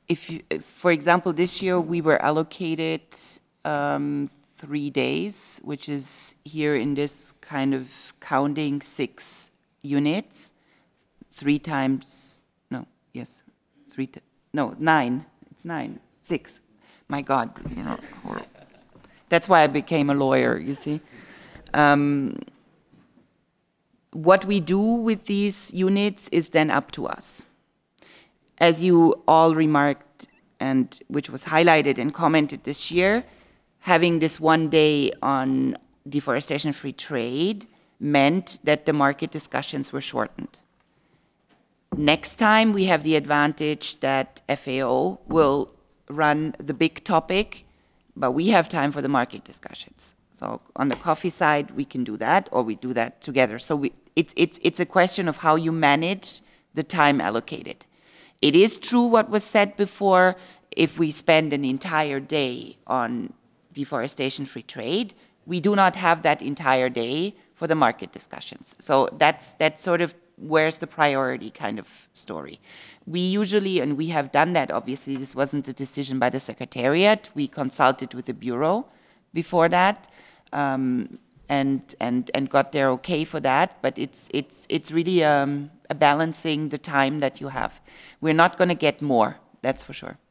for example, this year we were allocated 3 days, which is here in this kind of counting 6 units, three times, no, yes, no, nine, it's nine, six. My God, horrible. That's why I became a lawyer, you see. What we do with these units is then up to us. As you all remarked, and which was highlighted and commented this year, having this 1 day on deforestation-free trade meant that the market discussions were shortened. Next time, we have the advantage that FAO will run the big topic, but we have time for the market discussions. So on the coffee side, we can do that, or we do that together. So it's a question of how you manage the time allocated. It is true what was said before, if we spend an entire day on deforestation-free trade, we do not have that entire day for the market discussions. So that's sort of where's the priority kind of story. We usually, and we have done that, obviously, this wasn't a decision by the Secretariat. We consulted with the Bureau before that, and got their okay for that, but it's really a balancing the time that you have. We're not going to get more, that's for sure.